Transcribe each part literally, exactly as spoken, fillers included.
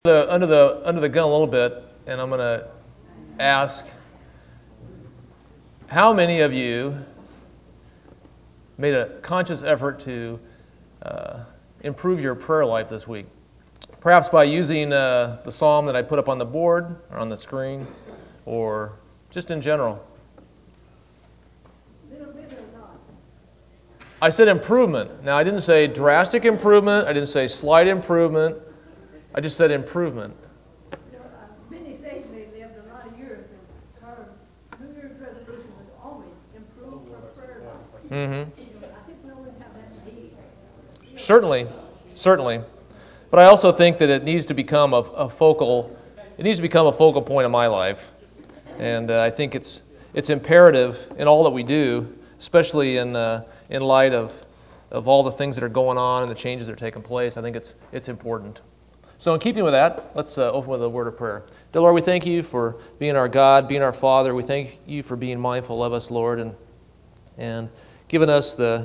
The, under the under the gun a little bit, and I'm going to ask, how many of you made a conscious effort to uh, improve your prayer life this week? Perhaps by using uh, the psalm that I put up on the board or on the screen, or just in general. I said improvement. Now, I didn't say drastic improvement. I didn't say slight improvement. I just said improvement. You know, uh, many sages lived a lot of years, and her New Year's resolution was always improve her prayer life. Mm-hmm. You know, I think we always have that need. Certainly, certainly. But I also think that it needs to become a, a focal. It needs to become a focal point of my life, and uh, I think it's it's imperative in all that we do, especially in uh, in light of of all the things that are going on and the changes that are taking place. I think it's it's important. So in keeping with that, let's uh, open with a word of prayer. Dear Lord, we thank you for being our God, being our Father. We thank you for being mindful of us, Lord, and and giving us the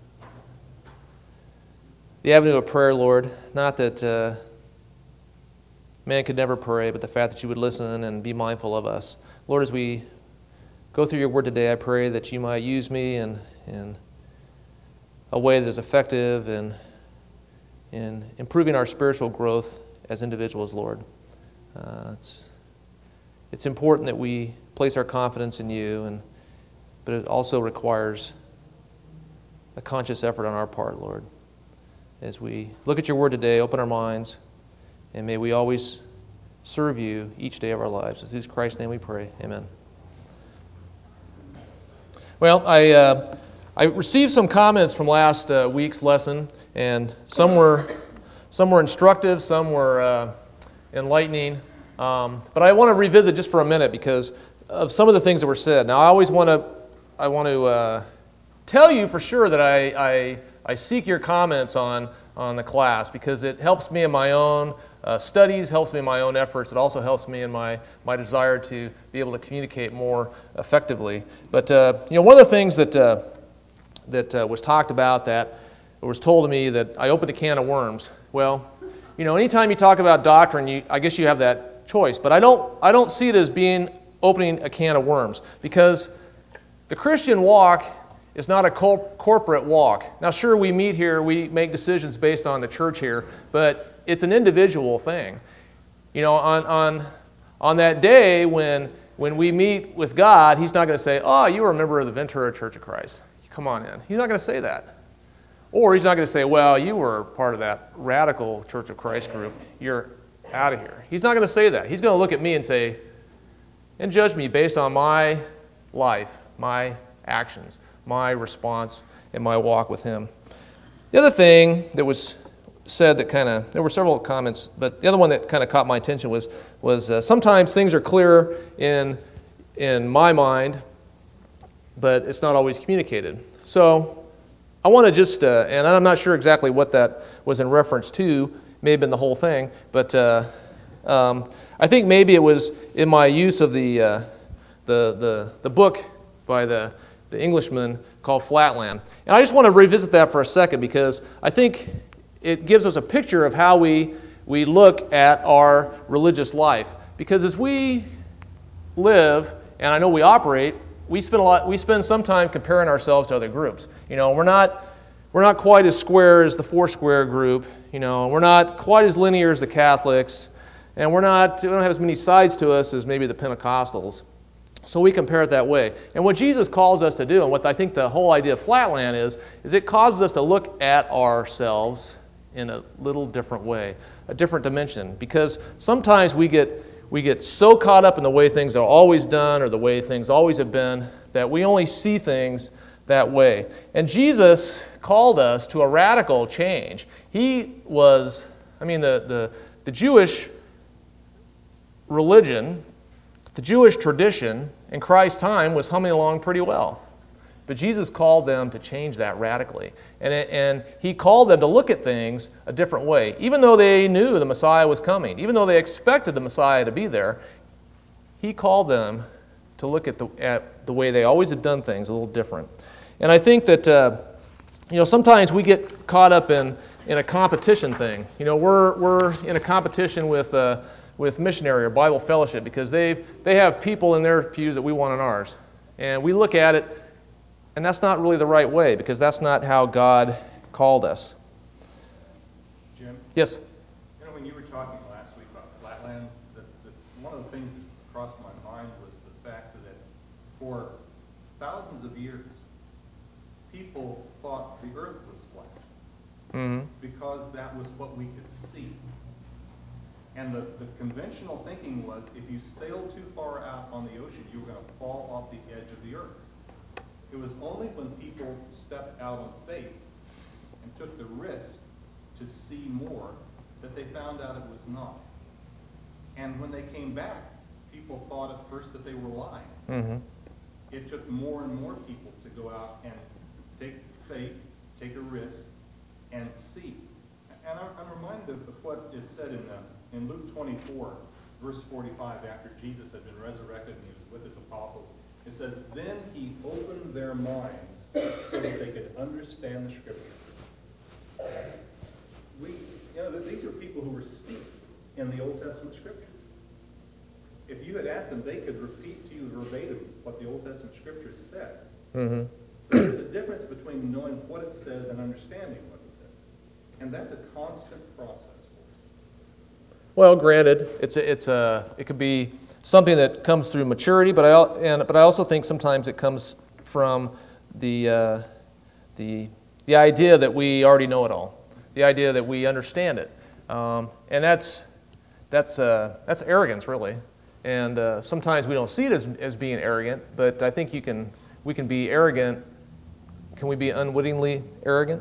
the avenue of prayer, Lord. Not that uh, man could never pray, but the fact that you would listen and be mindful of us. Lord, as we go through your word today, I pray that you might use me in, in a way that is effective and in improving our spiritual growth as individuals, Lord. Uh, it's, it's important that we place our confidence in you, and but it also requires a conscious effort on our part, Lord. As we look at your word today, open our minds, and may we always serve you each day of our lives. In Jesus Christ's name we pray. Amen. Well, I, uh, I received some comments from last uh, week's lesson, and some were, some were instructive, some were uh, enlightening. Um, but I want to revisit just for a minute because of some of the things that were said. Now, I always want to, I want to uh, tell you for sure that I, I, I seek your comments on, on the class because it helps me in my own uh, studies, helps me in my own efforts. It also helps me in my, my desire to be able to communicate more effectively. But uh, you know, one of the things that uh, that uh, was talked about that was told to me that I opened a can of worms. Well, you know, anytime you talk about doctrine, you, I guess you have that choice. But I don't, I don't see it as being opening a can of worms because the Christian walk is not a cor- corporate walk. Now, sure, we meet here, we make decisions based on the church here, but it's an individual thing. You know, on on on that day when when we meet with God, He's not going to say, "Oh, you were a member of the Ventura Church of Christ. Come on in." He's not going to say that. Or He's not going to say, "Well, you were part of that radical Church of Christ group. You're out of here." He's not going to say that. He's going to look at me and say, and judge me based on my life, my actions, my response, and my walk with Him. The other thing that was said that kind of, there were several comments, but the other one that kind of caught my attention was was uh, sometimes things are clear in in my mind, but it's not always communicated. So I want to just, uh, and I'm not sure exactly what that was in reference to, may have been the whole thing, but uh, um, I think maybe it was in my use of the uh, the the the book by the the Englishman called Flatland. And I just want to revisit that for a second because I think it gives us a picture of how we, we look at our religious life. Because as we live, and I know we operate, we spend a lot, we spend some time comparing ourselves to other groups. You know, we're not, we're not quite as square as the Foursquare group, you know, we're not quite as linear as the Catholics, and we're not, we don't have as many sides to us as maybe the Pentecostals. So we compare it that way. And what Jesus calls us to do, and what I think the whole idea of Flatland is, is it causes us to look at ourselves in a little different way, a different dimension. Because sometimes we get we get so caught up in the way things are always done or the way things always have been that we only see things that way. And Jesus called us to a radical change. He was, I mean, the the, the Jewish religion, the Jewish tradition in Christ's time was humming along pretty well. But Jesus called them to change that radically. And, it, and He called them to look at things a different way. Even though they knew the Messiah was coming, even though they expected the Messiah to be there, He called them to look at the, at the way they always had done things a little different. And I think that, uh, you know, sometimes we get caught up in in a competition thing. You know, we're, we're in a competition with, uh, with missionary or Bible fellowship because they they have people in their pews that we want in ours. And we look at it, and that's not really the right way because that's not how God called us. Jim? Yes? You know, when you were talking last week about flatlands, the, the, one of the things that crossed my mind was the fact that for thousands of years, people thought the earth was flat. Mm-hmm. Because that was what we could see. And the, the conventional thinking was if you sailed too far out on the ocean, you were going to fall off the edge of the earth. It was only when people stepped out on faith and took the risk to see more that they found out it was not. And when they came back, people thought at first that they were lying. Mm-hmm. It took more and more people to go out and take faith, take a risk, and see. And I'm, I'm reminded of, of what is said in, uh, in Luke twenty-four, verse forty-five, after Jesus had been resurrected and he was with his apostles. It says, then he opened their minds so that they could understand the Scriptures. We, you know, these are people who were steeped in the Old Testament Scriptures. If you had asked them, they could repeat to you verbatim what the Old Testament Scriptures said. Mm-hmm. But there's a difference between knowing what it says and understanding what it says. And that's a constant process for us. Well, granted, it's a, it's a, it could be something that comes through maturity, but I, and, but I also think sometimes it comes from the, uh, the, the idea that we already know it all, the idea that we understand it. Um, and that's, that's, uh, that's arrogance, really. And uh, sometimes we don't see it as, as being arrogant, but I think you can, we can be arrogant. Can we be unwittingly arrogant?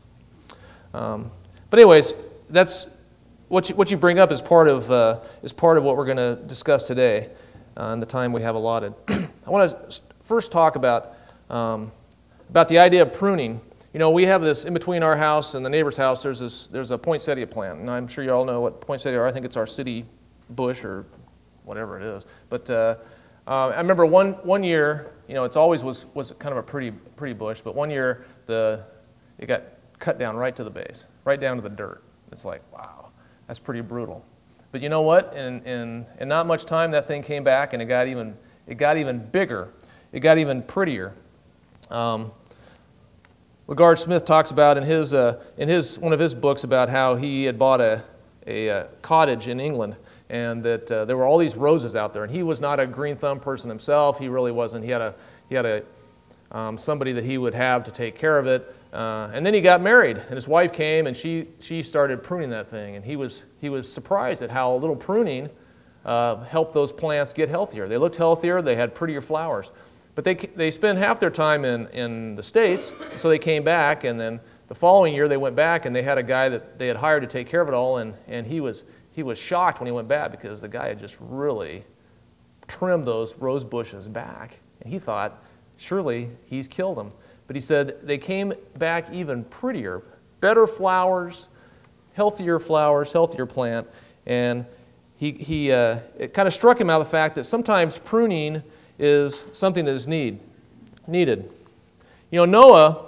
Um, but anyways, that's what you, what you bring up is part of uh, is part of what we're going to discuss today uh, in the time we have allotted. I want to first talk about um, about the idea of pruning. You know, we have this in between our house and the neighbor's house. There's this there's a poinsettia plant, and I'm sure you all know what poinsettia are. I think it's our city bush or whatever it is. But uh, uh, I remember one one year, you know, it's always was was kind of a pretty pretty bush, but one year the it got cut down right to the base, right down to the dirt. It's like, wow, that's pretty brutal. But you know what? In in in not much time, that thing came back, and it got even it got even bigger. It got even prettier. Um, LaGarde Smith talks about in his uh, in his one of his books about how he had bought a a, a cottage in England, and that uh, there were all these roses out there, and he was not a green thumb person himself. He really wasn't. He had a he had a um, somebody that he would have to take care of it. Uh, and then he got married, and his wife came, and she she started pruning that thing, and he was he was surprised at how a little pruning uh, helped those plants get healthier. They looked healthier. They had prettier flowers. But they they spent half their time in, in the States, so they came back, and then the following year they went back, and they had a guy that they had hired to take care of it all, and, and he was he was shocked when he went back because the guy had just really trimmed those rose bushes back, and he thought, surely he's killed them. But he said they came back even prettier, better flowers, healthier flowers, healthier plant, and he he uh, it kind of struck him out the fact that sometimes pruning is something that is need, needed. You know, Noah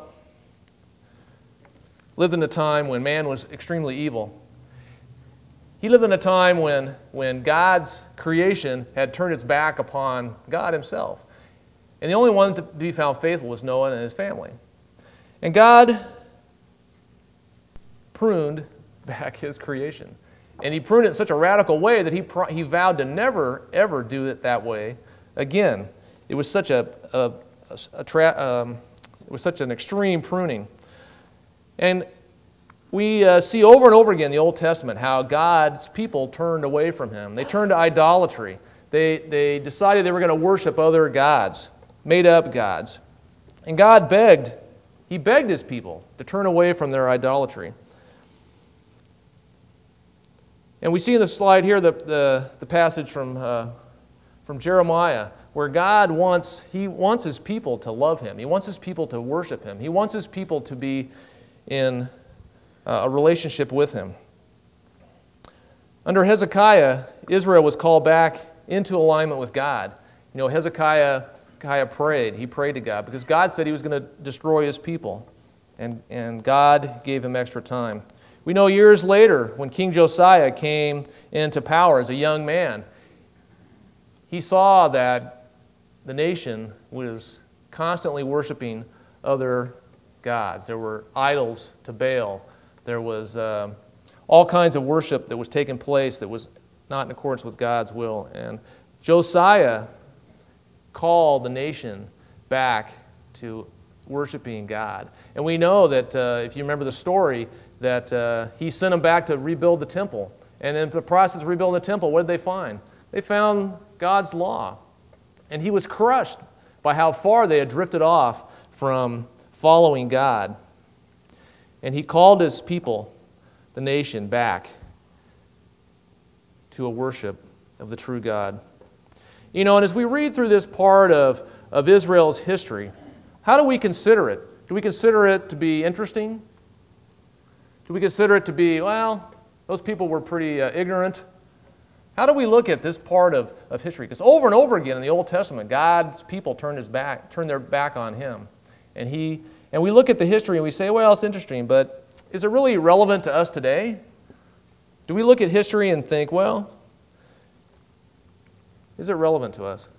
lived in a time when man was extremely evil. He lived in a time when, when God's creation had turned its back upon God himself. And the only one to be found faithful was Noah and his family. And God pruned back his creation. And he pruned it in such a radical way that he, he vowed to never, ever do it that way again. It was such a, a, a tra- um, it was such an extreme pruning. And we uh, see over and over again in the Old Testament how God's people turned away from him. They turned to idolatry. They, they decided they were going to worship other gods, made up gods. And God begged, he begged his people to turn away from their idolatry. And we see in the slide here the, the, the passage from, uh, from Jeremiah where God wants, he wants his people to love him. He wants his people to worship him. He wants his people to be in uh, a relationship with him. Under Hezekiah, Israel was called back into alignment with God. You know, Hezekiah, Hezekiah prayed. He prayed to God because God said he was going to destroy his people. And, and God gave him extra time. We know years later, when King Josiah came into power as a young man, he saw that the nation was constantly worshiping other gods. There were idols to Baal. There was uh, all kinds of worship that was taking place that was not in accordance with God's will. And Josiah called the nation back to worshiping God. And we know that, uh, if you remember the story, that uh, he sent them back to rebuild the temple. And in the process of rebuilding the temple, what did they find? They found God's law. And he was crushed by how far they had drifted off from following God. And he called his people, the nation, back to a worship of the true God. You know, and as we read through this part of, of Israel's history, how do we consider it? Do we consider it to be interesting? Do we consider it to be, well, those people were pretty uh, ignorant? How do we look at this part of, of history? Because over and over again in the Old Testament, God's people turned his back, turned their back on him. And he and we look at the history and we say, well, it's interesting, but is it really relevant to us today? Do we look at history and think, well, is it relevant to us?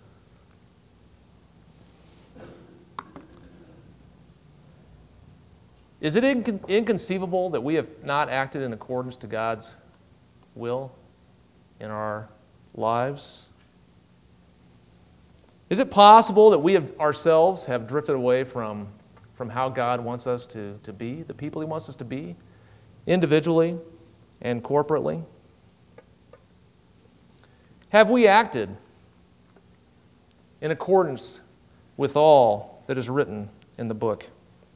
Is it incon- inconceivable that we have not acted in accordance to God's will in our lives? Is it possible that we have ourselves have drifted away from, from how God wants us to, to be, the people he wants us to be, individually and corporately? Have we acted in accordance with all that is written in the book?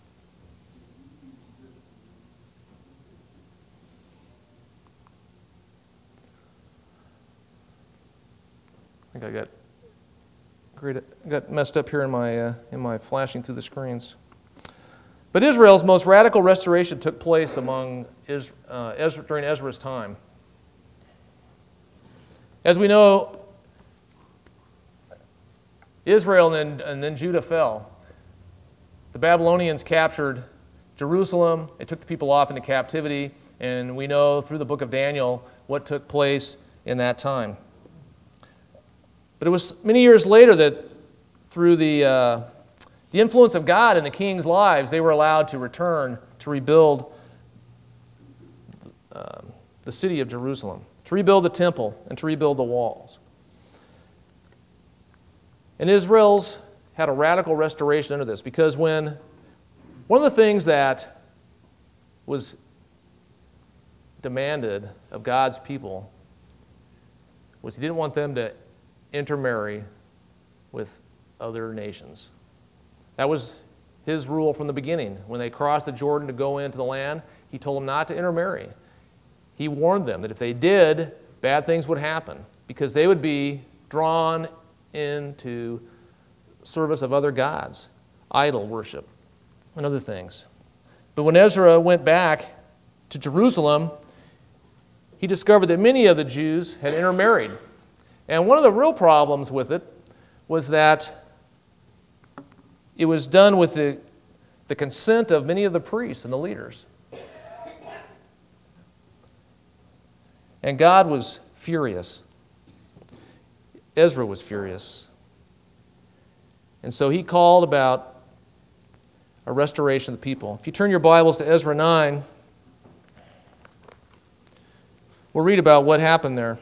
I think I got great, got messed up here in my uh, in my flashing through the screens. But Israel's most radical restoration took place among Is, uh, Ezra, during Ezra's time. As we know, Israel and then, and then Judah fell. The Babylonians captured Jerusalem. They took the people off into captivity, and we know through the book of Daniel what took place in that time. But it was many years later that through the, uh, the influence of God in the king's lives, they were allowed to return to rebuild uh, the city of Jerusalem, to rebuild the temple, and to rebuild the walls. And Israel's had a radical restoration under this, because when one of the things that was demanded of God's people was he didn't want them to intermarry with other nations. That was his rule from the beginning. When they crossed the Jordan to go into the land, he told them not to intermarry. He warned them that if they did, bad things would happen, because they would be drawn into service of other gods, idol worship, and other things. But when Ezra went back to Jerusalem, he discovered that many of the Jews had intermarried. And one of the real problems with it was that it was done with the, the consent of many of the priests and the leaders. And God was furious. Ezra was furious. And so he called about a restoration of the people. If you turn your Bibles to Ezra nine, we'll read about what happened there.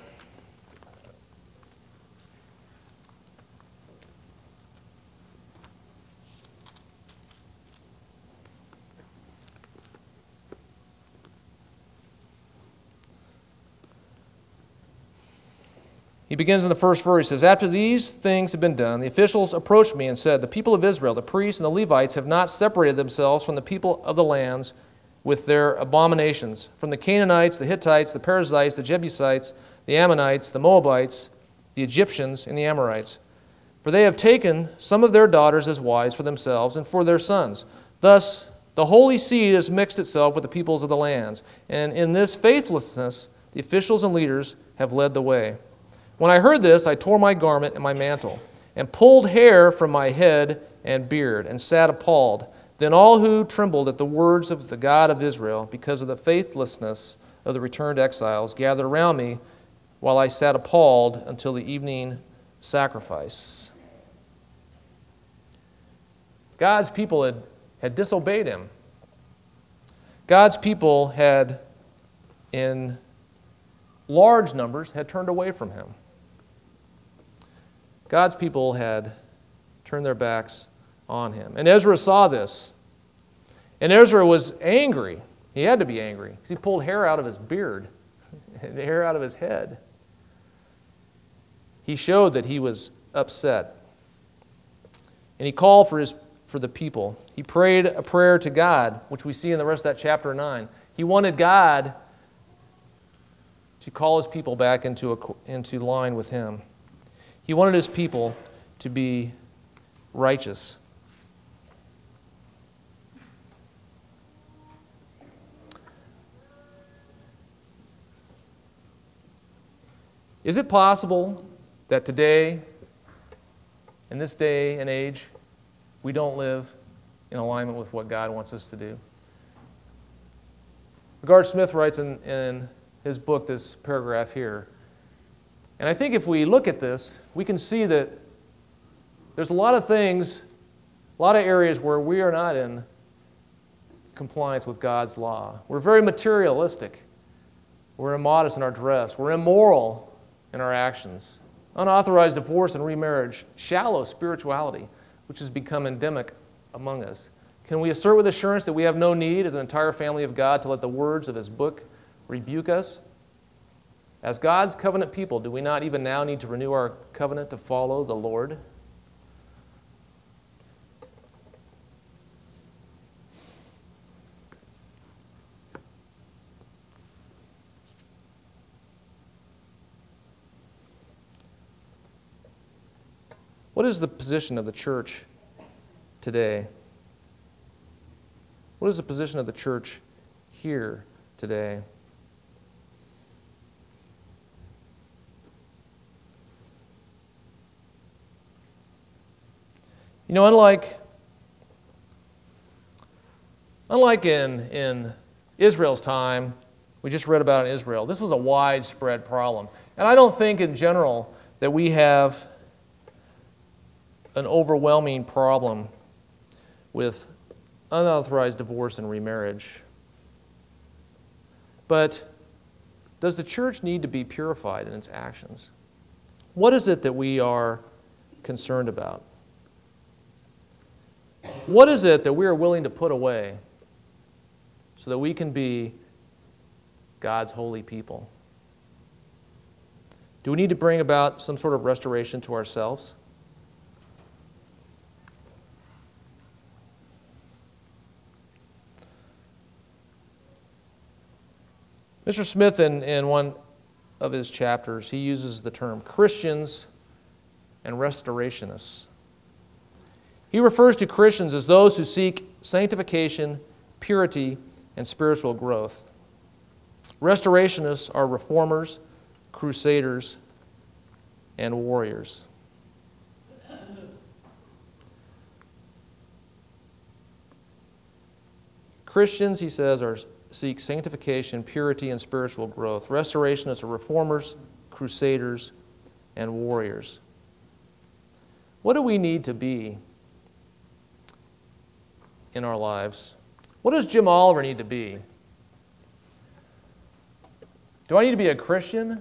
He begins in the first verse. He says, "After these things had been done, the officials approached me and said, 'The people of Israel, the priests and the Levites, have not separated themselves from the people of the lands with their abominations, from the Canaanites, the Hittites, the Perizzites, the Jebusites, the Ammonites, the Moabites, the Egyptians, and the Amorites. For they have taken some of their daughters as wives for themselves and for their sons. Thus the holy seed has mixed itself with the peoples of the lands, and in this faithlessness the officials and leaders have led the way. When I heard this, I tore my garment and my mantle, and pulled hair from my head and beard, and sat appalled. Then all who trembled at the words of the God of Israel, because of the faithlessness of the returned exiles, gathered around me while I sat appalled until the evening sacrifice. God's people had, had disobeyed him. God's people had, in large numbers, had turned away from him. God's people had turned their backs on him. And Ezra saw this. And Ezra was angry. He had to be angry because he pulled hair out of his beard and hair out of his head. He showed that he was upset. And he called for his for the people. He prayed a prayer to God, which we see in the rest of that chapter nine. He wanted God to call his people back into, a, into line with him. He wanted his people to be righteous. Is it possible that today, in this day and age, we don't live in alignment with what God wants us to do? Regard Smith writes in, in his book this paragraph here. And I think if we look at this, we can see that there's a lot of things, a lot of areas where we are not in compliance with God's law. We're very materialistic. We're immodest in our dress. We're immoral in our actions. Unauthorized divorce and remarriage. Shallow spirituality, which has become endemic among us. Can we assert with assurance that we have no need as an entire family of God to let the words of his book rebuke us? As God's covenant people, do we not even now need to renew our covenant to follow the Lord? What is the position of the church today? What is the position of the church here today? You know, unlike, unlike in, in Israel's time, we just read about in Israel, this was a widespread problem. And I don't think in general that we have an overwhelming problem with unauthorized divorce and remarriage. But does the church need to be purified in its actions? What is it that we are concerned about? What is it that we are willing to put away so that we can be God's holy people? Do we need to bring about some sort of restoration to ourselves? Mister Smith, in, in one of his chapters, he uses the term Christians and restorationists. He refers to Christians as those who seek sanctification, purity, and spiritual growth. Restorationists are reformers, crusaders, and warriors. Christians, he says, are seek sanctification, purity, and spiritual growth. Restorationists are reformers, crusaders, and warriors. What do we need to be in our lives? What does Jim Oliver need to be? Do I need to be a Christian?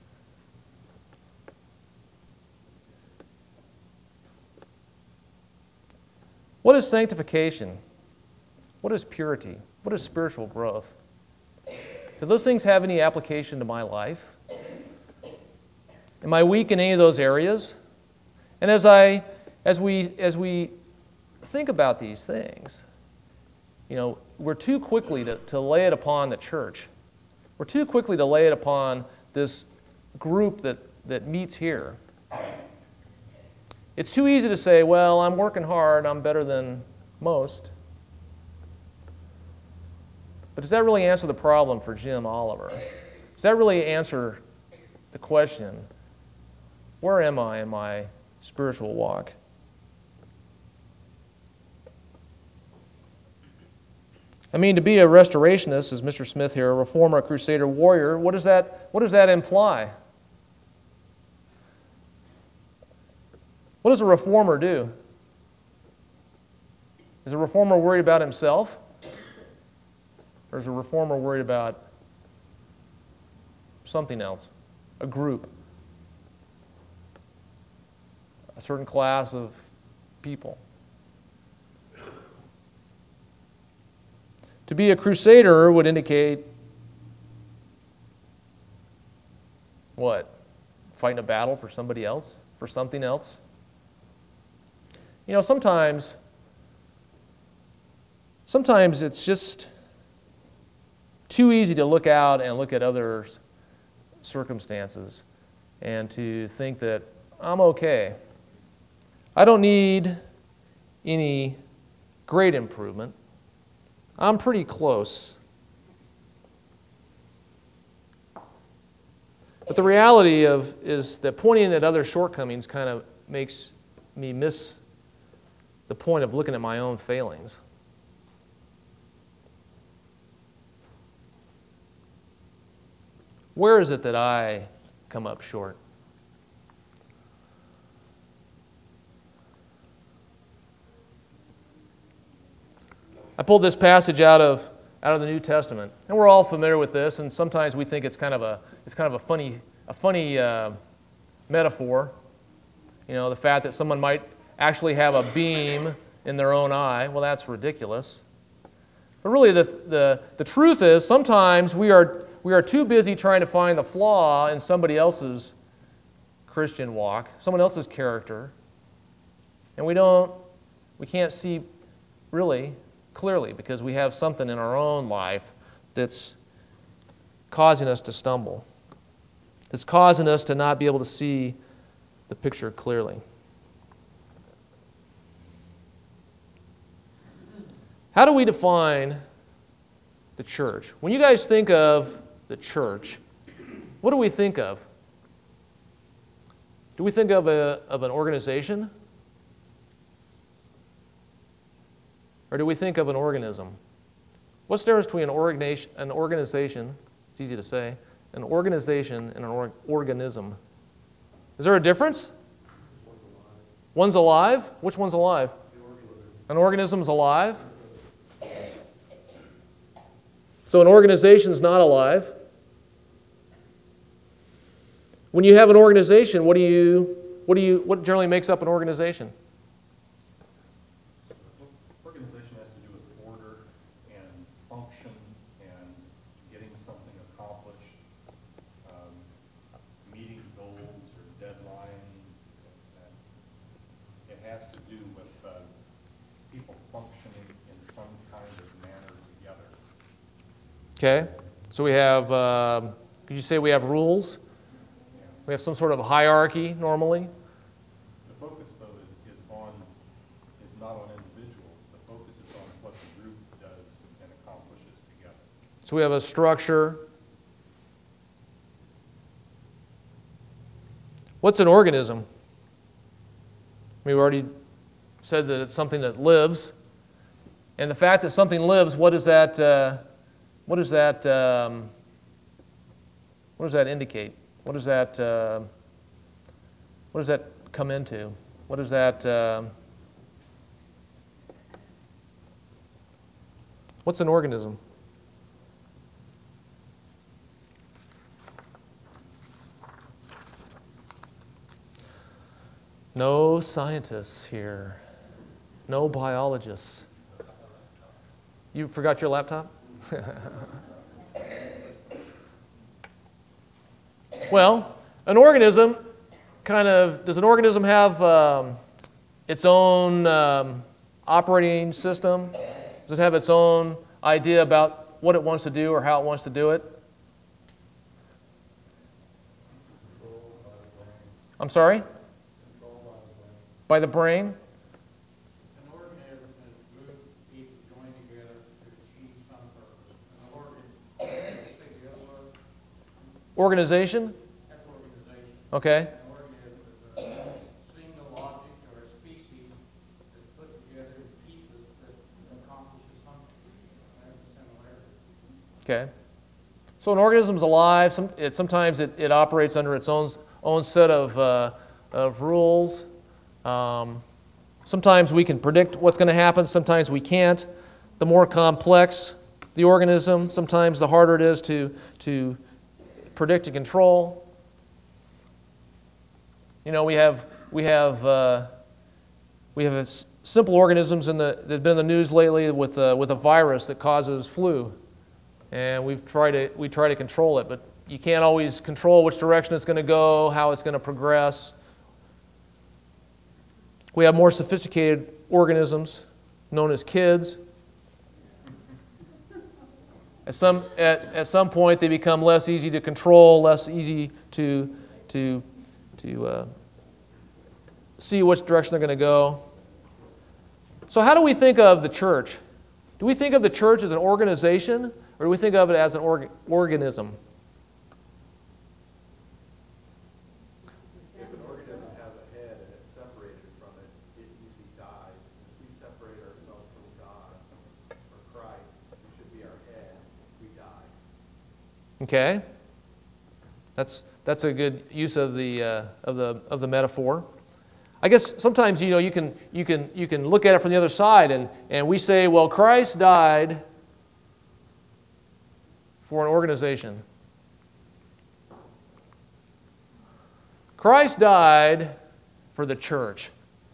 What is sanctification? What is purity? What is spiritual growth? Do those things have any application to my life? Am I weak in any of those areas? And as I, as we, as we think about these things, you know, we're too quickly to, to lay it upon the church. We're too quickly to lay it upon this group that, that meets here. It's too easy to say, well, I'm working hard, I'm better than most. But does that really answer the problem for Jim Oliver? Does that really answer the question, where am I in my spiritual walk? I mean, to be a restorationist, as Mister Smith here, a reformer, a crusader, warrior, what does that, what does that imply? What does a reformer do? Is a reformer worried about himself? Or is a reformer worried about something else? A group? A certain class of people? To be a crusader would indicate what? Fighting a battle for somebody else? For something else? You know, sometimes, sometimes it's just too easy to look out and look at other circumstances and to think that I'm okay. I don't need any great improvement. I'm pretty close. But the reality of is that pointing at other shortcomings kind of makes me miss the point of looking at my own failings. Where is it that I come up short? I pulled this passage out of out of the New Testament, and we're all familiar with this. And sometimes we think it's kind of a it's kind of a funny a funny uh, metaphor. You know, the fact that someone might actually have a beam in their own eye. Well, that's ridiculous. But really, the the the truth is sometimes we are we are too busy trying to find the flaw in somebody else's Christian walk, someone else's character, and we don't we can't see really clearly because we have something in our own life that's causing us to stumble, that's causing us to not be able to see the picture clearly. How do we define the church? When you guys think of the church, what do we think of? Do we think of, a, of an organization? Or do we think of an organism? What's the difference between an organization, an organization, it's easy to say, an organization and an or, organism? Is there a difference? One's alive. Which one's alive? An organism's alive. So an organization's not alive. When you have an organization, what do you, what do you, what generally makes up an organization? Organization has to do with order and function and getting something accomplished, um, meeting goals or deadlines. And it has to do with uh, people functioning in some kind of manner together. Okay. So we have, uh, could you say we have rules? We have some sort of hierarchy normally. The focus, though, is, is on is not on individuals. The focus is on what the group does and accomplishes together. So we have a structure. What's an organism? We've already said that it's something that lives. And the fact that something lives, what does that, uh, what does that, um, what does that indicate? What does that, uh, what does that come into? What does that, uh, what's an organism? No scientists here. No biologists. You forgot your laptop? Well, an organism kind of, does an organism have um, its own um, operating system? Does it have its own idea about what it wants to do or how it wants to do it? I'm sorry? By the brain? An organism is a group of people joined together to achieve some purpose. An organ, take the other word, Organization? that's organization. Okay. An organism is a single object or a species that's put together in pieces that accomplishes something. That's Okay? So an organism is alive. Some, it, sometimes it, it operates under its own, own set of, uh, of rules. Um, sometimes we can predict what's going to happen. Sometimes we can't. The more complex the organism, sometimes the harder it is to, to predict and control. You know, we have, we have, uh, we have s- simple organisms in the, that have been in the news lately with, uh, with a virus that causes flu. And we've tried to, we try to control it, but you can't always control which direction it's going to go, how it's going to progress. We have more sophisticated organisms known as kids. At some, at, at some point, they become less easy to control, less easy to, to, to uh, see which direction they're going to go. So how do we think of the church? Do we think of the church as an organization, or do we think of it as an org- organism? If an organism has a head and it's separated from it, it usually dies. If we separate ourselves from God or Christ, who should be our head, we die. Okay, that's that's a good use of the uh, of the of the metaphor. I guess sometimes you know you can you can you can look at it from the other side, and and we say, well, Christ died for an organization. Christ died for the church.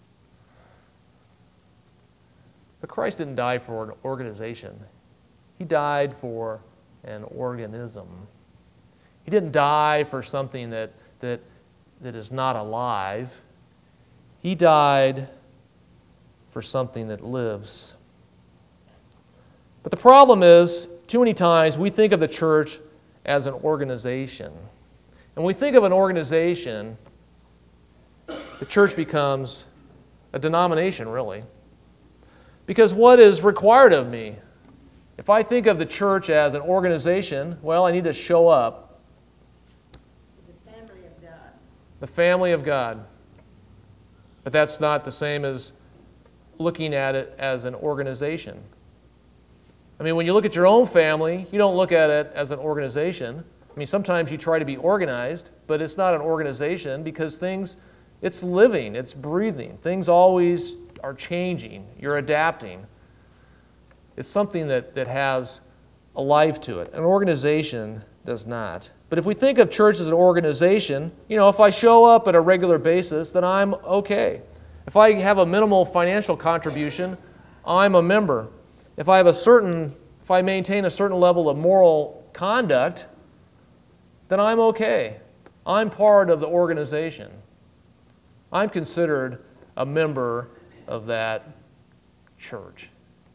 But Christ didn't die for an organization. He died for an organism. He didn't die for something that, that, that is not alive. He died for something that lives. But the problem is, too many times we think of the church as an organization. And when we think of an organization, the church becomes a denomination, really. Because what is required of me? If I think of the church as an organization, well, I need to show up. The family of God. The family of God. But that's not the same as looking at it as an organization. I mean, when you look at your own family, you don't look at it as an organization. I mean, sometimes you try to be organized, but it's not an organization because things, it's living, it's breathing. Things always are changing. You're adapting. It's something that, that has a life to it. An organization does not. But if we think of church as an organization, you know, if I show up at a regular basis, then I'm okay. If I have a minimal financial contribution, I'm a member. If I have a certain, if I maintain a certain level of moral conduct, then I'm okay. I'm part of the organization. I'm considered a member of that church.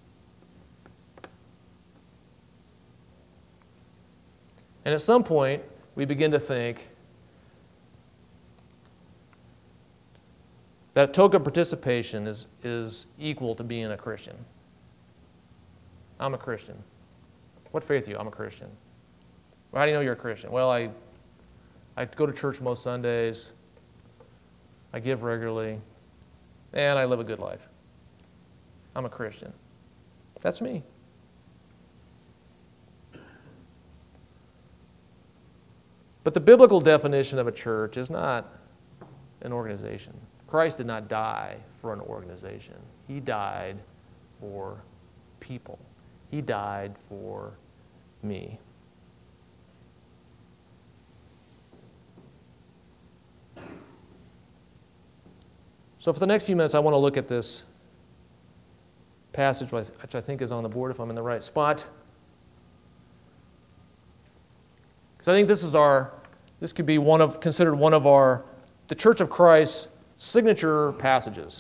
And at some point, we begin to think that token participation is, is equal to being a Christian. I'm a Christian. What faith are you? I'm a Christian. Well, how do you know you're a Christian? Well, I, I go to church most Sundays. I give regularly. And I live a good life. I'm a Christian. That's me. But the biblical definition of a church is not an organization. Christ did not die for an organization. He died for people. He died for me. So for the next few minutes, I want to look at this passage, which I think is on the board if I'm in the right spot. Because I think this is our, this could be one of, considered one of our, the Church of Christ's signature passages.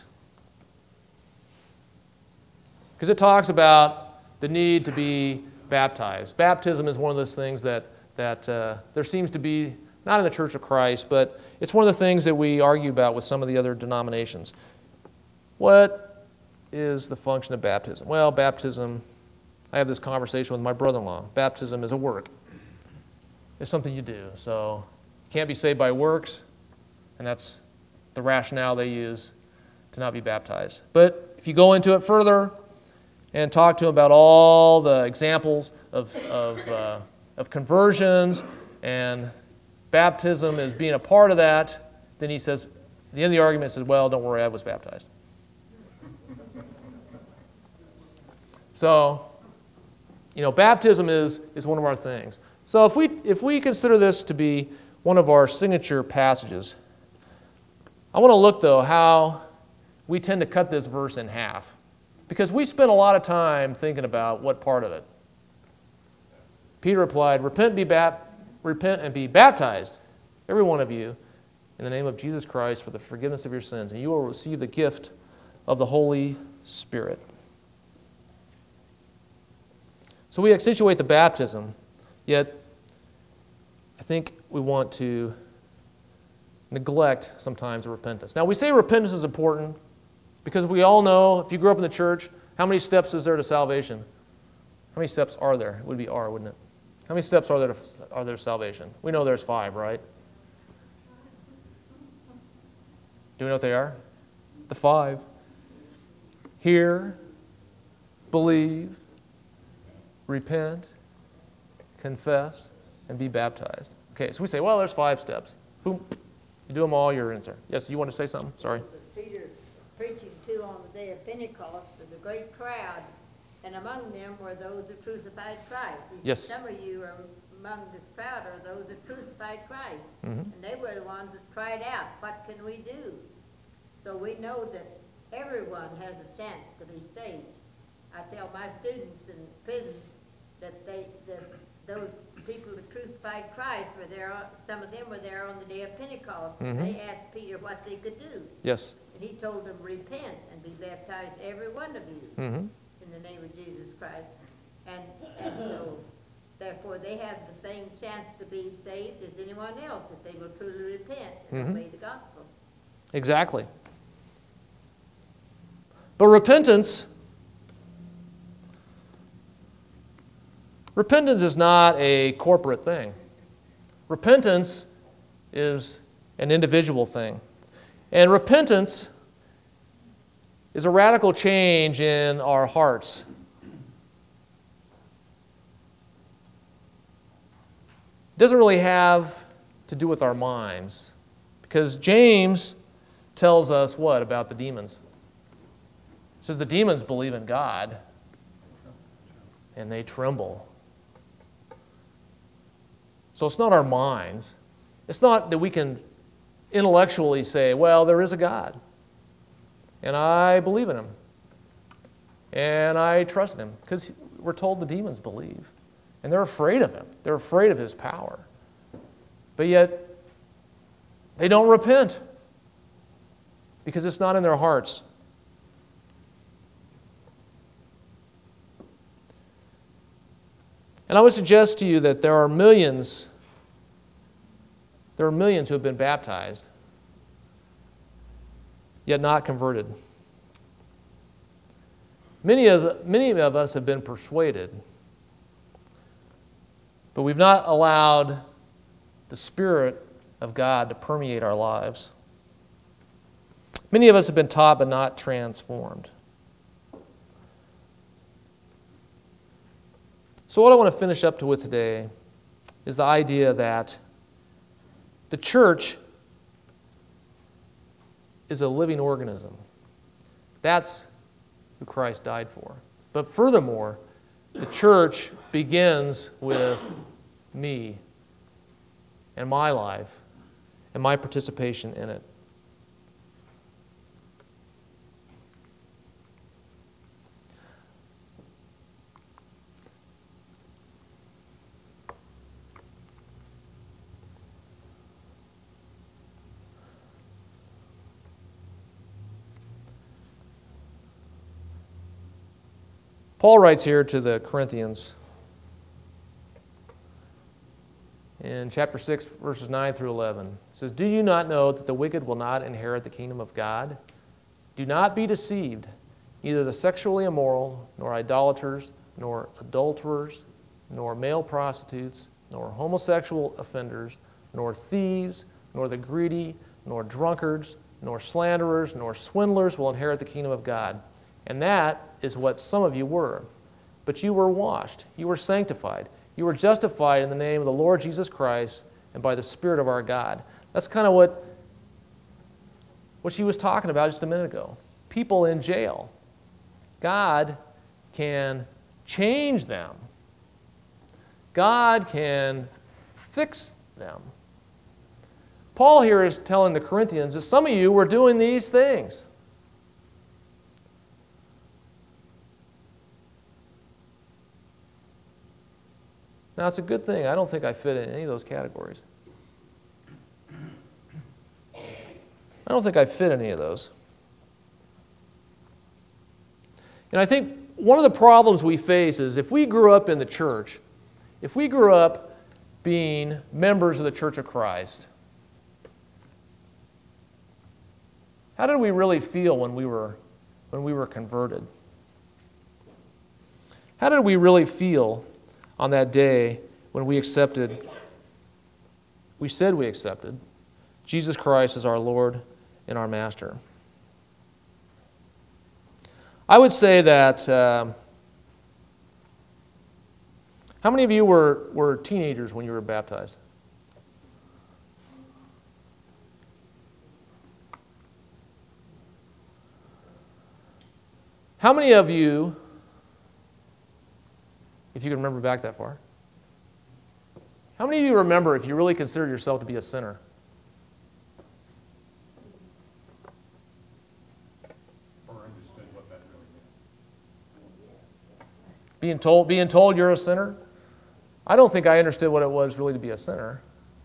Because it talks about the need to be baptized. Baptism is one of those things that, that uh, there seems to be, not in the Church of Christ, but it's one of the things that we argue about with some of the other denominations. What is the function of baptism? Well, baptism, I have this conversation with my brother-in-law. Baptism is a work. It's something you do. So you can't be saved by works, and that's the rationale they use to not be baptized. But if you go into it further, and talk to him about all the examples of, of, uh, of conversions and baptism as being a part of that, then he says, at the end of the argument, he says, well, don't worry, I was baptized. So, you know, baptism is, is one of our things. So if we, if we consider this to be one of our signature passages, I want to look, though, how we tend to cut this verse in half. Because we spend a lot of time thinking about what part of it. Peter replied, repent, be bap- repent and be baptized, every one of you, in the name of Jesus Christ for the forgiveness of your sins, and you will receive the gift of the Holy Spirit. So we accentuate the baptism, yet I think we want to neglect sometimes the repentance. Now we say repentance is important because we all know, if you grew up in the church, how many steps is there to salvation? How many steps are there? It would be R, wouldn't it? How many steps are there to, are there to salvation? We know there's five, right? Do we know what they are? The five. Hear, believe, repent, confess, and be baptized. Okay, so we say, well, there's five steps. Boom. You do them all, you're in, sir. Yes, you want to say something? Sorry. Peter preaching too on the day of Pentecost was a great crowd, and among them were those that crucified Christ. He said, Yes. some of you are among this crowd are those that crucified Christ. Mm-hmm. And they were the ones that cried out, what can we do? So we know that everyone has a chance to be saved. I tell my students in prison that they, that those people that crucified Christ were there, on- some of them were there on the day of Pentecost. Mhm. They asked Peter what they could do. Yes. And he told them, repent and be baptized, every one of you, Mm-hmm. in the name of Jesus Christ. And, and so, therefore, they have the same chance to be saved as anyone else if they will truly repent and Mhm. obey the gospel. Exactly. But repentance, repentance is not a corporate thing. Repentance is an individual thing. And repentance is a radical change in our hearts. It doesn't really have to do with our minds, because James tells us what about the demons? It says the demons believe in God and they tremble. So it's not our minds. It's not that we can intellectually say, well, there is a God, and I believe in him, and I trust him, because we're told the demons believe, and they're afraid of him. They're afraid of his power. But yet, they don't repent because it's not in their hearts. And I would suggest to you that there are millions, there are millions who have been baptized, yet not converted. Many of, many of us have been persuaded, but we've not allowed the Spirit of God to permeate our lives. Many of us have been taught but not transformed. So what I want to finish up to with today is the idea that the church is a living organism. That's who Christ died for. But furthermore, the church begins with me and my life and my participation in it. Paul writes here to the Corinthians in chapter six, verses nine through eleven. It says, do you not know that the wicked will not inherit the kingdom of God? Do not be deceived. Neither the sexually immoral, nor idolaters, nor adulterers, nor male prostitutes, nor homosexual offenders, nor thieves, nor the greedy, nor drunkards, nor slanderers, nor swindlers will inherit the kingdom of God. And that is what some of you were. But you were washed, you were sanctified, you were justified in the name of the Lord Jesus Christ and by the Spirit of our God. That's kind of what, what she was talking about just a minute ago. People in jail. God can change them. God can fix them. Paul here is telling the Corinthians that some of you were doing these things. Now, it's a good thing. I don't think I fit in any of those categories. I don't think I fit any of those. And I think one of the problems we face is if we grew up in the church, if we grew up being members of the Church of Christ, how did we really feel when we were, when we were converted? How did we really feel on that day when we accepted, we said we accepted, Jesus Christ as our Lord and our Master? I would say that, uh, how many of you were, were teenagers when you were baptized? How many of you, if you can remember back that far, how many of you remember if you really considered yourself to be a sinner? Or understood what that really meant. Being told, being told you're a sinner? I don't think I understood what it was really to be a sinner.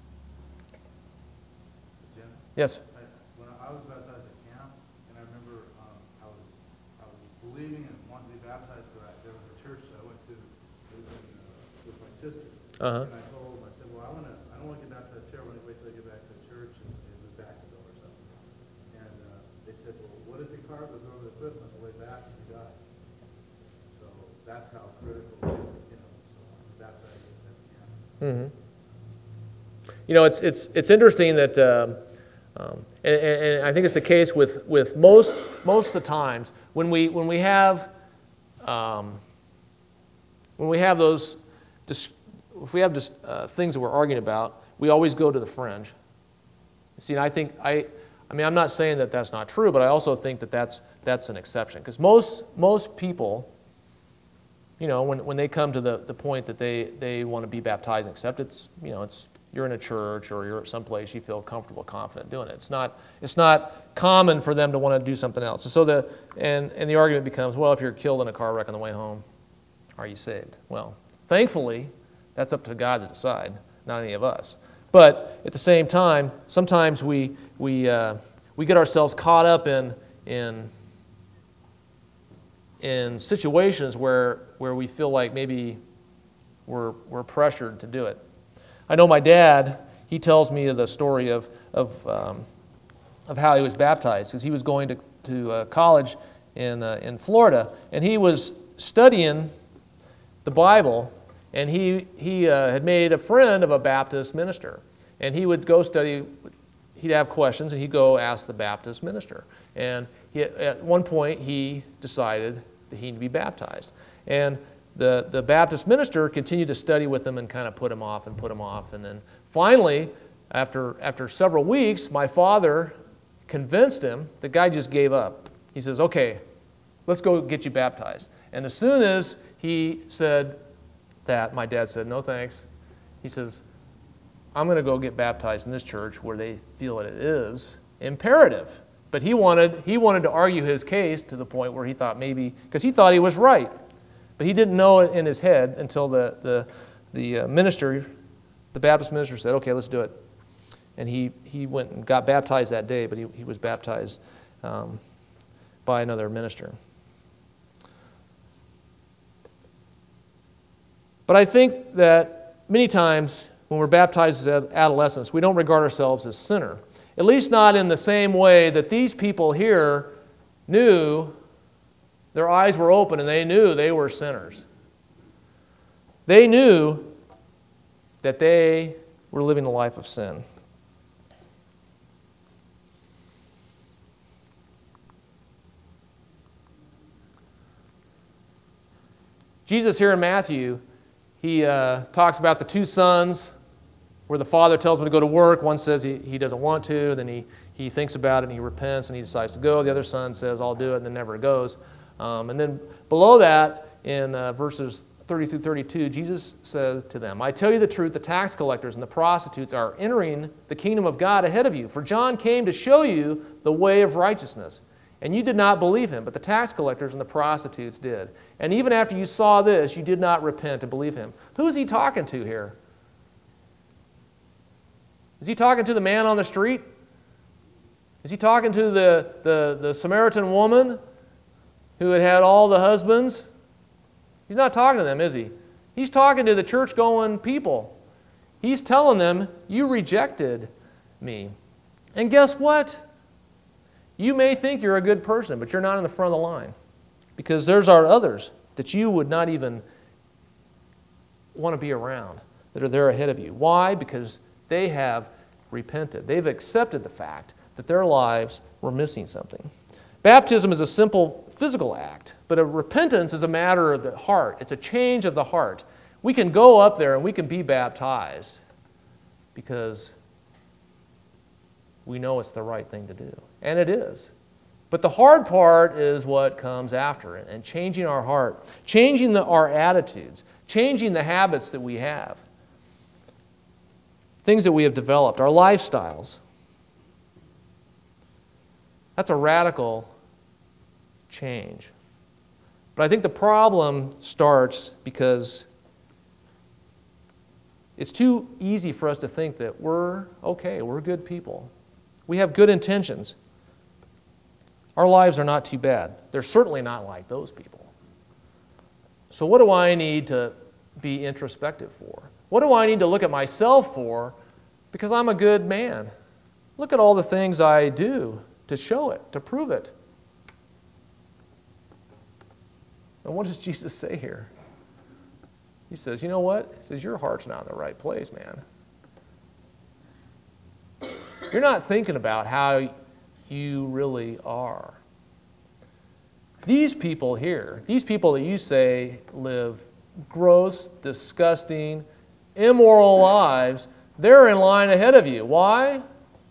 Jim? Yes? I, when I was baptized at camp, and I remember um, I was I was believing and wanting to be baptized, but I, there was a church that I went to. It was in, uh, with my sister, Uh-huh. and I told them, I said, "Well, I want to. I don't want to get baptized here. I want to wait till I get back to the church and, and move back to go or something." And uh, they said, "Well, what if your car goes over the cliff on the way back and you die?" So that's how critical, you know. So I was baptized at camp. Mm-hmm. You know, it's it's it's interesting that, um, um, and, and, and I think it's the case with with most most of the times when we when we have um, when we have those dis- if we have just uh, things that we're arguing about, we always go to the fringe. See, and I think I I mean I'm not saying that that's not true, but I also think that that's that's an exception because most most people, you know, when, when they come to the, the point that they, they want to be baptized and accept, it's, you know, it's, you're in a church or you're at some place you feel comfortable, confident doing it. It's not, it's not common for them to want to do something else. And so the, and, and the argument becomes, well, if you're killed in a car wreck on the way home, are you saved? Well, thankfully, that's up to God to decide, not any of us. But at the same time, sometimes we, we, uh, we get ourselves caught up in, in, in situations where, where we feel like maybe we're, we're pressured to do it. I know my dad, he tells me the story of, of, um, of how he was baptized, because he was going to, to uh, college in, uh, in Florida, and he was studying the Bible, and he, he uh, had made a friend of a Baptist minister, and he would go study, he'd have questions, and he'd go ask the Baptist minister. And he, at one point, he decided that he needed to be baptized. And the, the Baptist minister continued to study with him and kind of put him off and put him off. And then finally, after, after several weeks, my father convinced him. The guy just gave up. He says, okay, let's go get you baptized. And as soon as he said that, my dad said, no thanks. He says, I'm going to go get baptized in this church where they feel that it is imperative. But he wanted, he wanted to argue his case to the point where he thought maybe, because he thought he was right. But he didn't know it in his head until the, the, the uh, minister, the Baptist minister said, okay, let's do it. And he, he went and got baptized that day, but he, he was baptized um, by another minister. But I think that many times when we're baptized as adolescents, we don't regard ourselves as sinner. At least not in the same way that these people here knew, their eyes were open and they knew they were sinners. They knew that they were living a life of sin. Jesus here in Matthew, he uh, talks about the two sons where the father tells him to go to work. One says he, he doesn't want to, then he, he thinks about it and he repents and he decides to go. The other son says, I'll do it, and then never goes. Um, and then below that, in uh, verses thirty through thirty-two, Jesus says to them, I tell you the truth, the tax collectors and the prostitutes are entering the kingdom of God ahead of you. For John came to show you the way of righteousness, and you did not believe him, but the tax collectors and the prostitutes did. And even after you saw this, you did not repent and believe him. Who is he talking to here? Is he talking to the man on the street? Is he talking to the, the, the Samaritan woman who had had all the husbands? He's not talking to them, is he? He's talking to the church-going people. He's telling them, you rejected me. And guess what? You may think you're a good person, but you're not in the front of the line. Because there's our others that you would not even want to be around, that are there ahead of you. Why? Because they have repented. They've accepted the fact that their lives were missing something. Baptism is a simple physical act, but a repentance is a matter of the heart. It's a change of the heart. We can go up there and we can be baptized because we know it's the right thing to do. And it is. But the hard part is what comes after it, and changing our heart, changing the, our attitudes, changing the habits that we have, things that we have developed, our lifestyles. That's a radical change. But I think the problem starts because it's too easy for us to think that we're okay, we're good people. We have good intentions. Our lives are not too bad. They're certainly not like those people. So what do I need to be introspective for? What do I need to look at myself for? Because I'm a good man. Look at all the things I do to show it, to prove it. And what does Jesus say here? He says, you know what? He says, your heart's not in the right place, man. You're not thinking about how you really are. These people here, these people that you say live gross, disgusting, immoral lives, they're in line ahead of you. Why?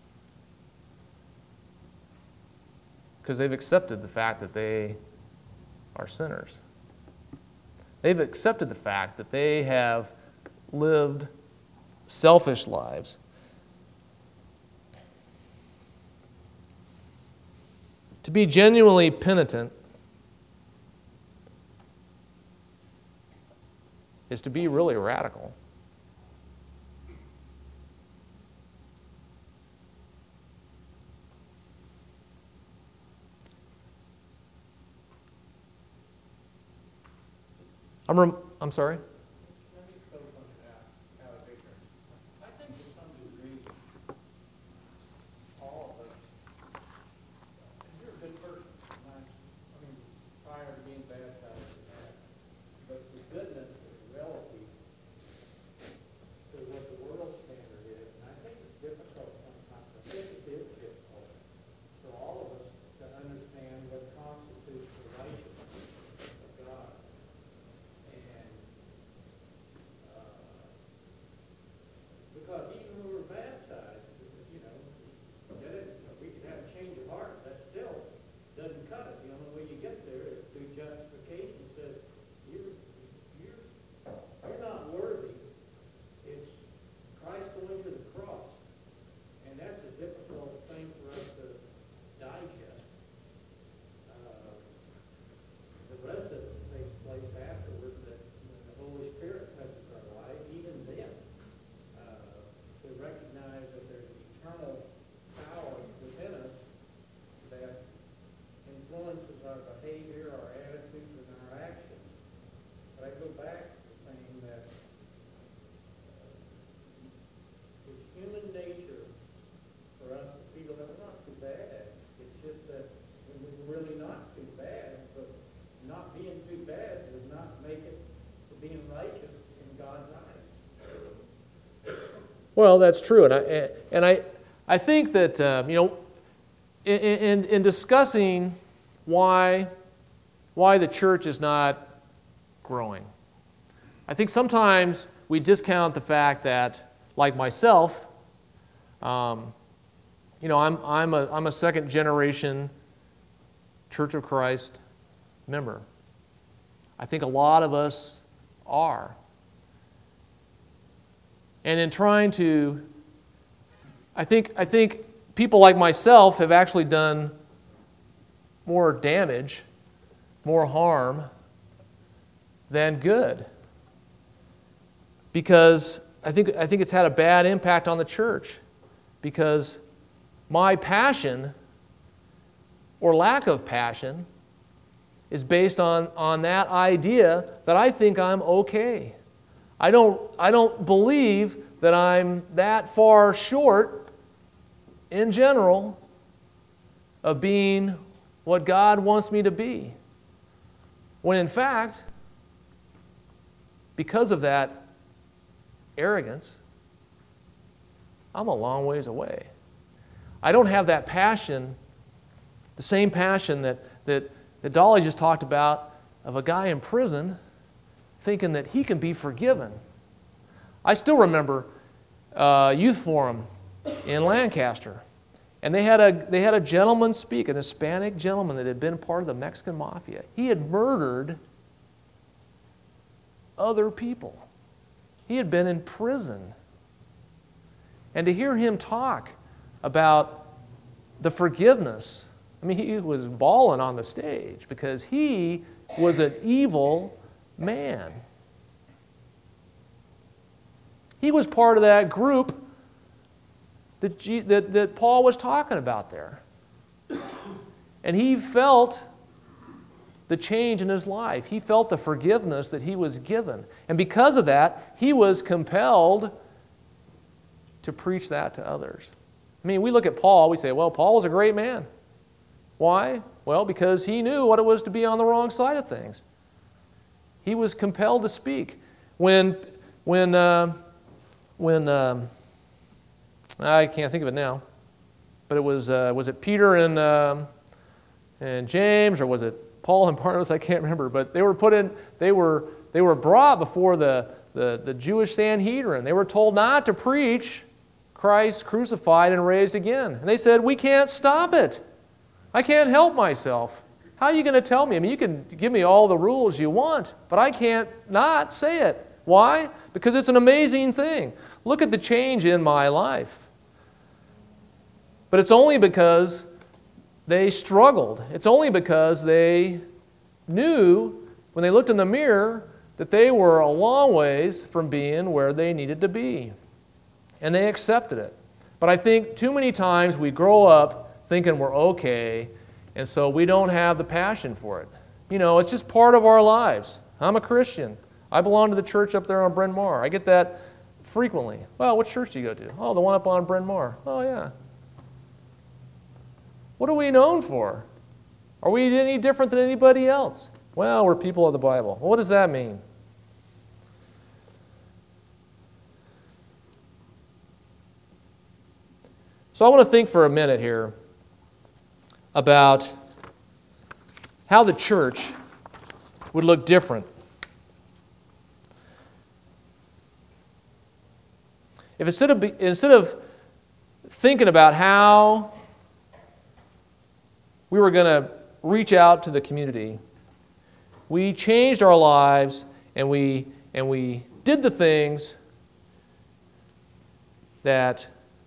Because they've accepted the fact that they are sinners. They've accepted the fact that they have lived selfish lives. To be genuinely penitent is to be really radical. I'm, rem- I'm sorry? Let me throw something out, out of ignorance. I think to some degree, all of us, and you're a good person, nice, I mean, prior to being baptized, but the goodness is relative to what the world standard is, and I think it's difficult sometimes. I think it is difficult for all of us to understand what constitutes the righteousness of God. And, uh, because even when we're baptized, you know, that is, we can have a change of heart, that still doesn't cut it. The only way you get there is through justification. It says, you're, you're, you're not worthy. It's Christ going to the cross. And that's a difficult thing for us to digest. Uh, the rest of it takes place afterwards, that when the Holy Spirit touches our life, even then, uh, to recognize that there's an eternal power within us that influences our behavior, our attitudes, and our actions. But I go back to saying that uh, it's human nature for us to feel that we're not too bad. It's just that we're really not too bad, but not being too bad does not make it to being righteous in God's eyes. Well, that's true, and I and I I think that uh, you know, in, in in discussing why why the church is not growing. I think sometimes we discount the fact that, like myself, um, you know, I'm, I'm, a, I'm a second generation Church of Christ member. I think a lot of us are. And in trying to, I think, I think people like myself have actually done more damage, more harm than good. Because I think, I think it's had a bad impact on the church. Because my passion, or lack of passion, is based on, on that idea that I think I'm okay. I don't, I don't believe that I'm that far short, in general, of being what God wants me to be. When in fact, because of that arrogance, I'm a long ways away. I don't have that passion, the same passion that, that, that Dolly just talked about, of a guy in prison thinking that he can be forgiven. I still remember uh, Youth Forum in Lancaster, and they had, a, they had a gentleman speak, an Hispanic gentleman that had been part of the Mexican Mafia. He had murdered other people. He had been in prison. And to hear him talk about the forgiveness, I mean, he was bawling on the stage because he was an evil man. He was part of that group that, G, that, that Paul was talking about there. And he felt the change in his life. He felt the forgiveness that he was given. And because of that, he was compelled to preach that to others. I mean, we look at Paul, we say, well, Paul was a great man. Why? Well, because he knew what it was to be on the wrong side of things. He was compelled to speak. When, when, uh, when um, I can't think of it now, but it was, uh, was it Peter and, um, and James, or was it Paul and Barnabas? I can't remember, but they were put in, they were, they were brought before the, the, the Jewish Sanhedrin. They were told not to preach Christ crucified and raised again. And they said, we can't stop it. I can't help myself. How are you going to tell me? I mean, you can give me all the rules you want, but I can't not say it. Why? Because it's an amazing thing. Look at the change in my life. But it's only because they struggled. It's only because they knew when they looked in the mirror that they were a long ways from being where they needed to be. And they accepted it. But I think too many times we grow up thinking we're okay, and so we don't have the passion for it. You know, it's just part of our lives. I'm a Christian. I belong to the church up there on Bryn Mawr. I get that frequently. Well, what church do you go to? Oh, the one up on Bryn Mawr. Oh, yeah. What are we known for? Are we any different than anybody else? Well, we're people of the Bible. Well, what does that mean? So I want to think for a minute here about how the church would look different if instead of, instead of thinking about how we were going to reach out to the community, we changed our lives and we, and we did the things that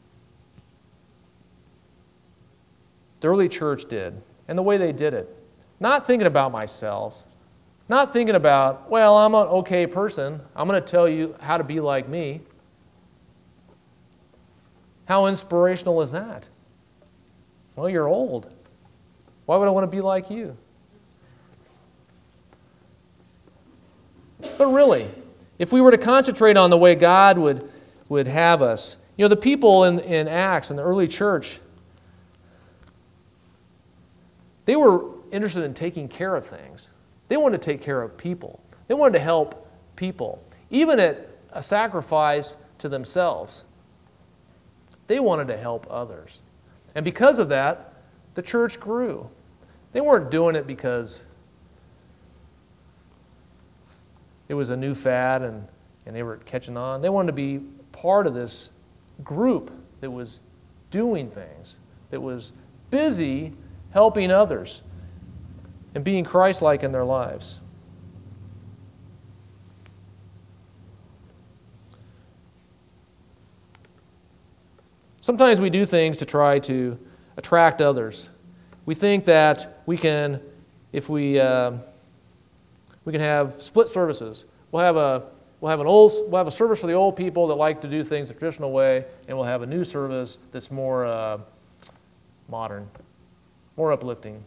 the early church did, and the way they did it. Not thinking about myself, not thinking about, well, I'm an okay person, I'm going to tell you how to be like me. How inspirational is that? Well, you're old. Why would I want to be like you? But really, if we were to concentrate on the way God would, would have us, you know, the people in, in Acts, in the early church, they were interested in taking care of things. They wanted to take care of people. They wanted to help people, even at a sacrifice to themselves. They wanted to help others. And because of that, the church grew. They weren't doing it because it was a new fad and, and they were catching on. They wanted to be part of this group that was doing things, that was busy helping others and being Christ-like in their lives. Sometimes we do things to try to attract others. We think that we can, if we uh, we can have split services. We'll have a we'll have an old we'll have a service for the old people that like to do things the traditional way, and we'll have a new service that's more uh, modern, more uplifting.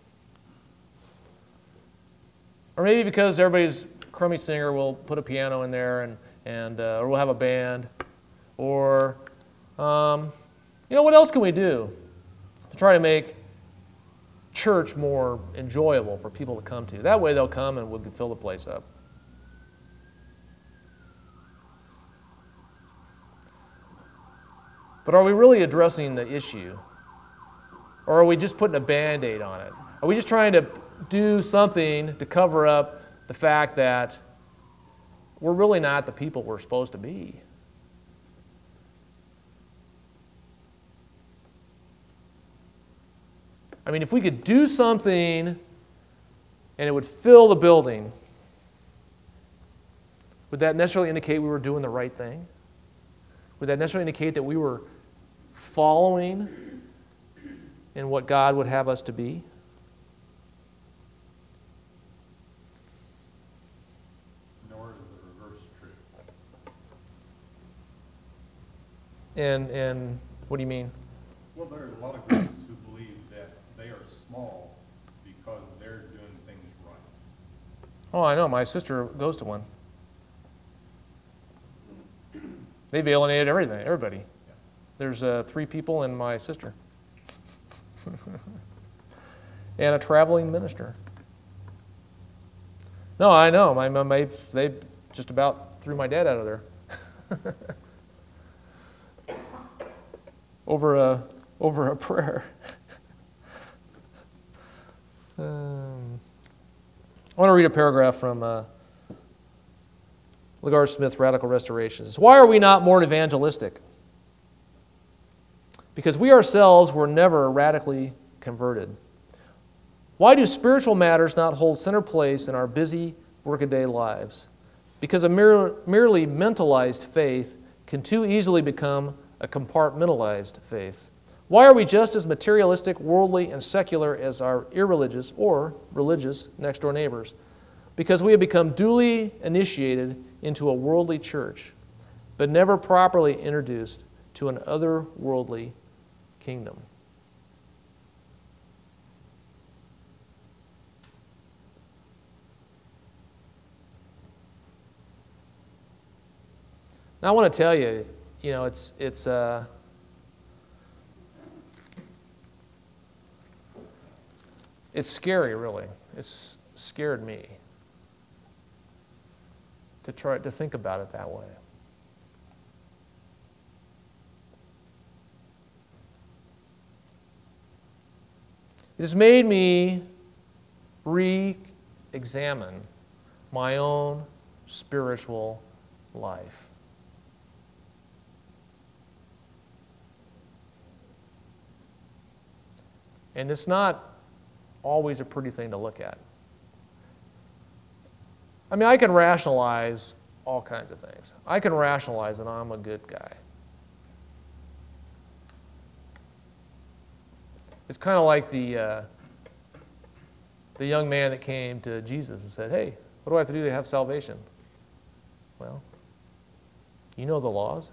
Or maybe because everybody's crummy singer, we'll put a piano in there, and and uh, or we'll have a band, or um, you know, what else can we do to try to make church more enjoyable for people to come to? That way they'll come and we can fill the place up. But are we really addressing the issue? Or are we just putting a Band-Aid on it? Are we just trying to do something to cover up the fact that we're really not the people we're supposed to be? I mean, if we could do something and it would fill the building, would that necessarily indicate we were doing the right thing? Would that necessarily indicate that we were following in what God would have us to be? Nor is the reverse true. And and what do you mean? Well, there are a lot of groups who believe that they are small because they're doing things right. Oh, I know. My sister goes to one. They've alienated everything, everybody. Yeah. There's uh, three people and my sister. And a traveling minister. No, I know. My mom, they, they just about threw my dad out of there. over a over a prayer. um, I want to read a paragraph from uh, LaGarge Smith's Radical Restorations. Why are we not more evangelistic? Because we ourselves were never radically converted. Why do spiritual matters not hold center place in our busy workaday lives? Because a mere, merely mentalized faith can too easily become a compartmentalized faith. Why are we just as materialistic, worldly, and secular as our irreligious or religious next-door neighbors? Because we have become duly initiated into a worldly church, but never properly introduced to an otherworldly kingdom. Now I want to tell you, you know, it's it's uh, it's scary, really. It's scared me to try to think about it that way. It has made me re-examine my own spiritual life. And it's not always a pretty thing to look at. I mean, I can rationalize all kinds of things. I can rationalize that I'm a good guy. It's kind of like the uh, the young man that came to Jesus and said, "Hey, what do I have to do to have salvation?" Well, you know the laws.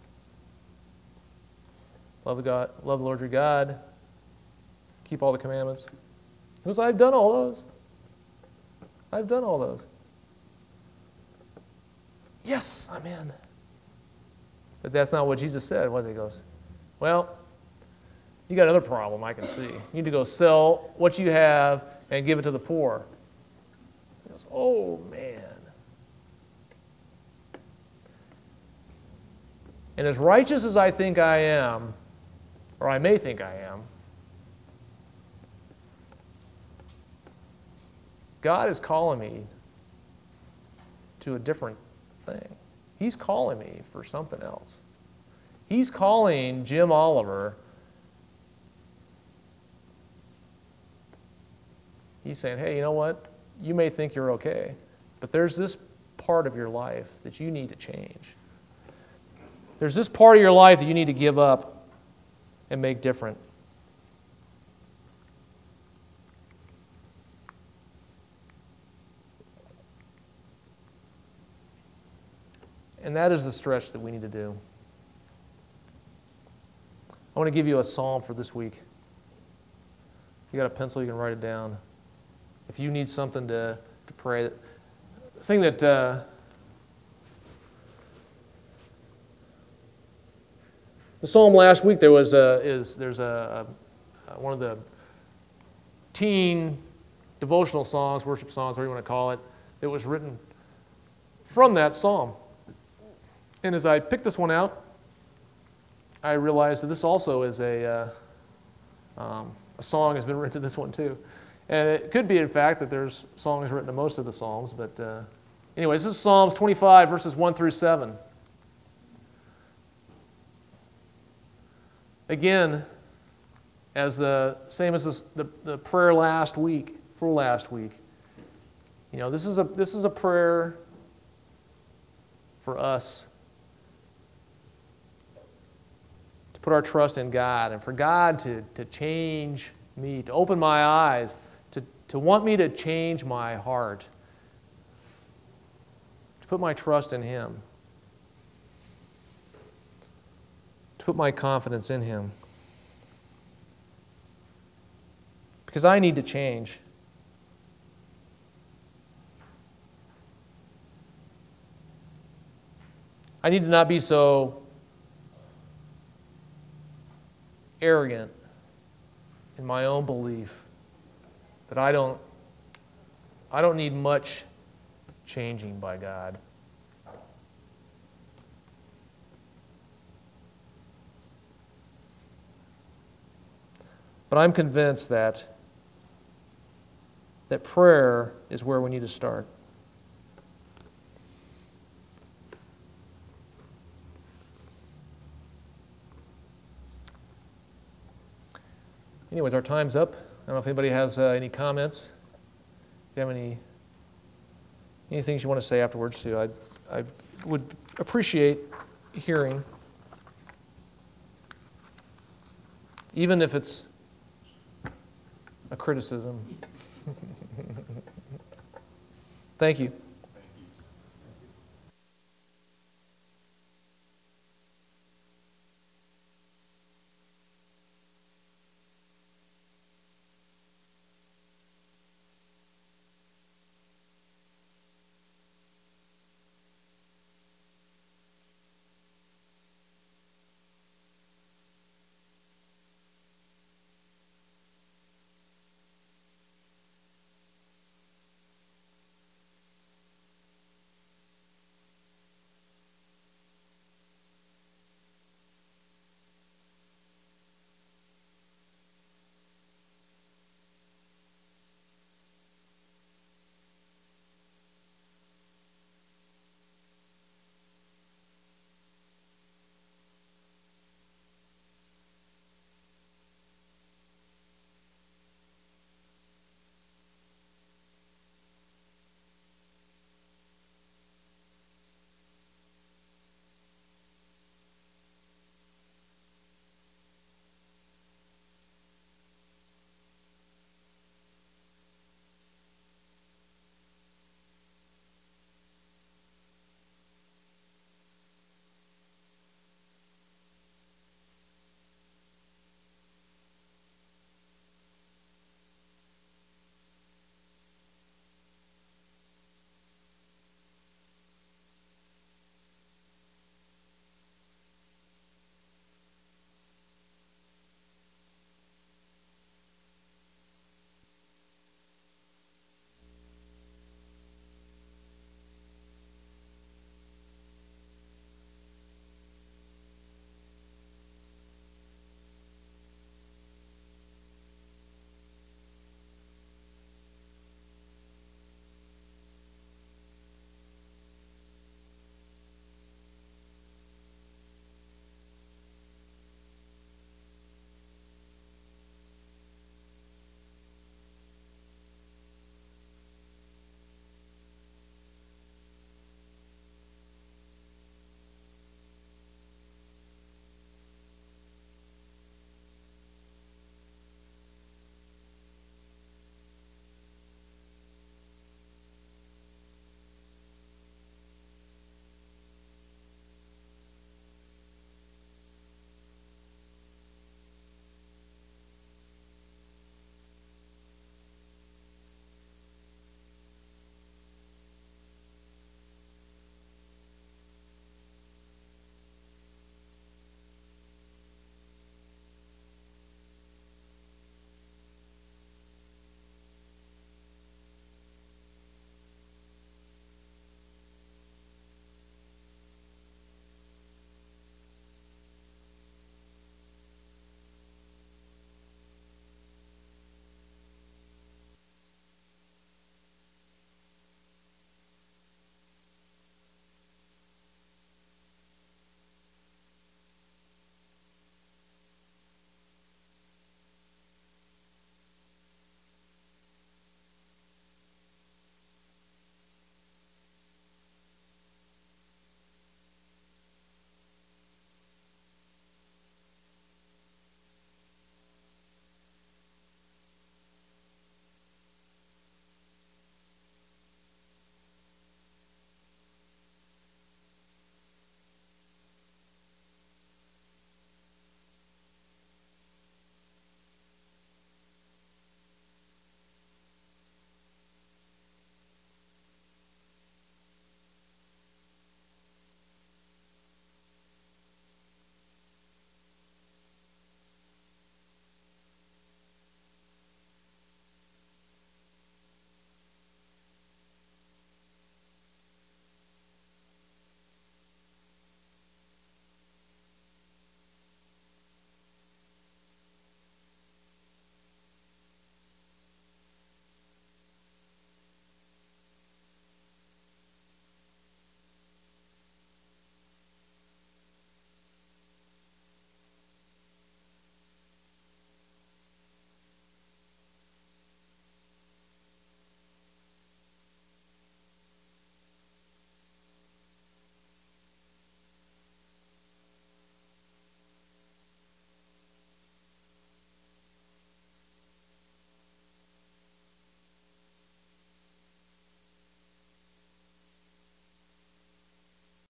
Love the God, love the Lord your God. Keep all the commandments. He goes, I've done all those. I've done all those. Yes, I'm in. But that's not what Jesus said. What he goes, well, you got another problem I can see. You need to go sell what you have and give it to the poor. He goes, oh, man. And as righteous as I think I am, or I may think I am, God is calling me to a different thing. He's calling me for something else. He's calling Jim Oliver. He's saying, hey, you know what? You may think you're okay, but there's this part of your life that you need to change. There's this part of your life that you need to give up and make different. And that is the stretch that we need to do. I want to give you a psalm for this week. If you got a pencil, you can write it down. If you need something to, to pray, the thing that uh, the psalm last week there was a, is there's a, a one of the teen devotional songs, worship songs, whatever you want to call it, that was written from that psalm. And as I picked this one out, I realized that this also is a, uh, um, a song has been written to this one too. And it could be, in fact, that there's songs written to most of the Psalms. But uh, anyways, this is Psalms twenty-five, verses one through seven. Again, as the same as this, the, the prayer last week, for last week, you know, this is a this is a prayer for us to put our trust in God and for God to, to change me, to open my eyes, to, to want me to change my heart, to put my trust in Him, to put my confidence in Him. Because I need to change. I need to not be so arrogant in my own belief that I don't, I don't need much changing by God. But I'm convinced that, that prayer is where we need to start. Anyways, our time's up. I don't know if anybody has uh, any comments. If you have any, any things you want to say afterwards too, I I would appreciate hearing, even if it's a criticism. Thank you.